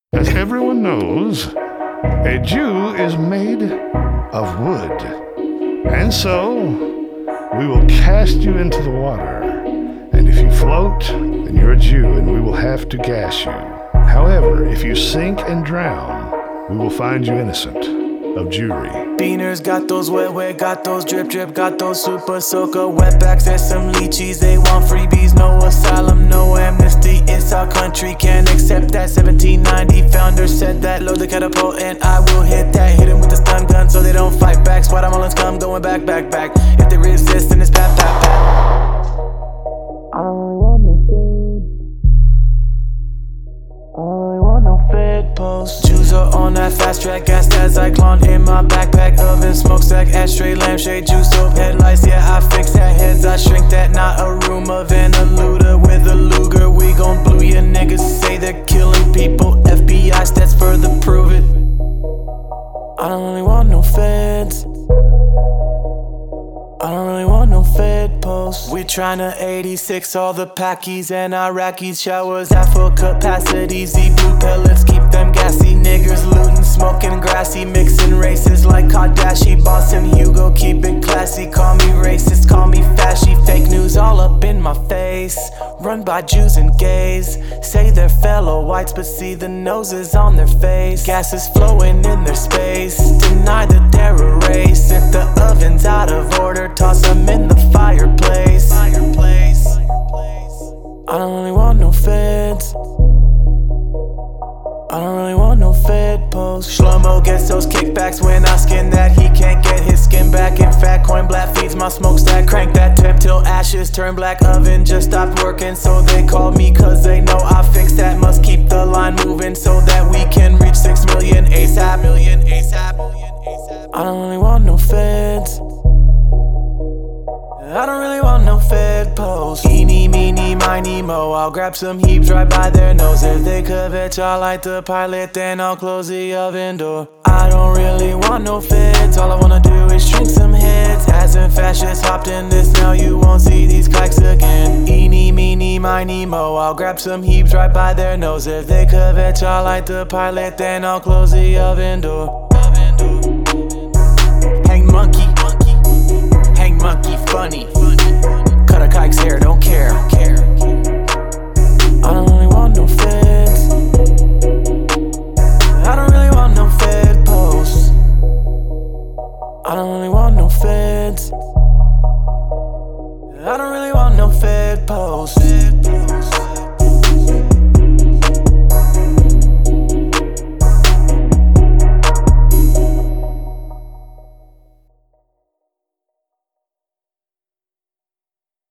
As everyone knows, a Jew is made of wood. And so, we will cast you into the water. And if you float, then you're a Jew, and we will have to gas you. However, if you sink and drown, we will find you innocent of Jewry. Beaners got those wet, got those drip, got those super soaker wetbacks. There's some lychees, they want freebies. No asylum, no amnesty. It's our country, can't accept that. 1790 founder said that. Load the catapult and I will hit that. Hit 'em with the stun gun so they don't fight back. Squad, I'm all in scum, going back. If they resist, then it's pat. I don't really want no fed. I don't really want no fed post. Jews are on that fast track, gas that Zyklon in my backpack. Oven, smokestack, ashtray, lampshade, juice, soap, headlights. Yeah, I fix that, heads, I shrink that. Not a rumor, Van a looter with a Luger. We gon' blue ya niggas, say they're killing people. FBI stats further prove it. I don't really want no feds. I don't really want no fed posts. We tryna 86 all the Pakis and Iraqis. Showers at full capacity. Z-blue pellets keep them gassy. Niggers looting, smoking grassy. Mixing races like Kardashian. Boston Hugo, keep it classy. Call me racist, call me fashy. Fake news all up in my face. Run by Jews and gays. Say they're fellow whites but see the noses on their face. Gas is flowing in their space. Deny that they're a race. If the oven's out of order, toss them in the fireplace. I don't really want no feds. I don't really want no fed posts. Shlomo gets those kickbacks when I skin that. He can't get his skin back. In fact, coin black feeds my smokestack. Crank that temp till ashes turn black. Oven just stopped working, so they called me cause they know I fixed that. Must keep the line moving so that we can reach 6 million ASAP. I don't really want no feds. I don't really want no fed posts. Eeny, meeny, miny, mo. I'll grab some heaps right by their nose. If they covet y'all like the pilot, then I'll close the oven door. I don't really want no feds. All I wanna do is shrink some heads. Hasn't fascists hopped in this, now you won't see these kikes again. Eeny, meeny, miny, mo. I'll grab some heaps right by their nose. If they covet y'all like the pilot, then I'll close the oven door. Hang monkey. Hang monkey funny. Cut a kike's hair, don't care.